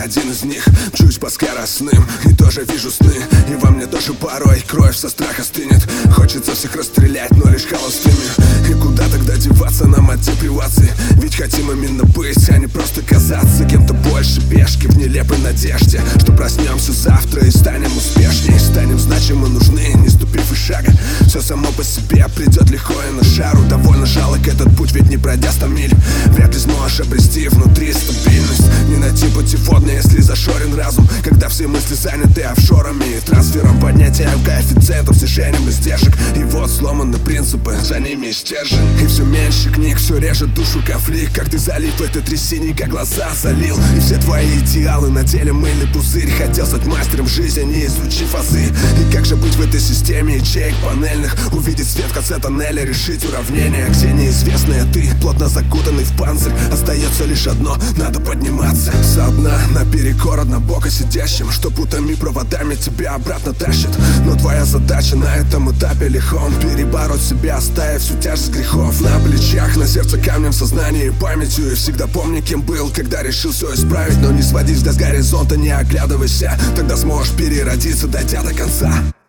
я один из них. Мчусь по скоростным и тоже вижу сны. И во мне тоже порой кровь со страха стынет. Хочется всех расстрелять, но лишь холостыми. И куда тогда деваться нам от депривации? Ведь хотим именно быть, а не просто казаться кем-то больше. Пешки в нелепой надежде, что проснемся завтра и станем успешней. Станем значимы, нужны, не ступив и шага. Все само по себе придет легко и на шару. Довольно жалок этот путь, ведь не пройдя 100 миль вряд ли сможешь обрести внутри стабильность. Не найти путеводный, если зашорен разум, когда все мысли заняты офшорами и трансфером, поднятием коэффициентов, снижением издержек. И вот сломаны принципы, за ними и стержень. И все меньше книг, все режет душу конфликт. Как ты залив в этой трясине, как глаза залил. И все твои идеалы на деле мыльный пузырь. Хотел стать мастером в жизни, не изучив азы. И как же быть в этой системе ячеек панельных? Увидеть свет в конце тоннеля, решить уравнение, где неизвестное ты, плотно закутанный в панцирь. Остается лишь одно, надо подниматься со дна, наперекор однобоко сидящим, что путами проводами тебя обратно тащит. Но твоя задача на этом этапе лихом перебороть себя, оставив всю тяжесть грехов на плечах, на сердце камнем, в сознании и памятью. И всегда помни, кем был, когда решил все исправить. Но не сводись до горизонта, не оглядывайся, тогда сможешь переродиться, дойдя до конца.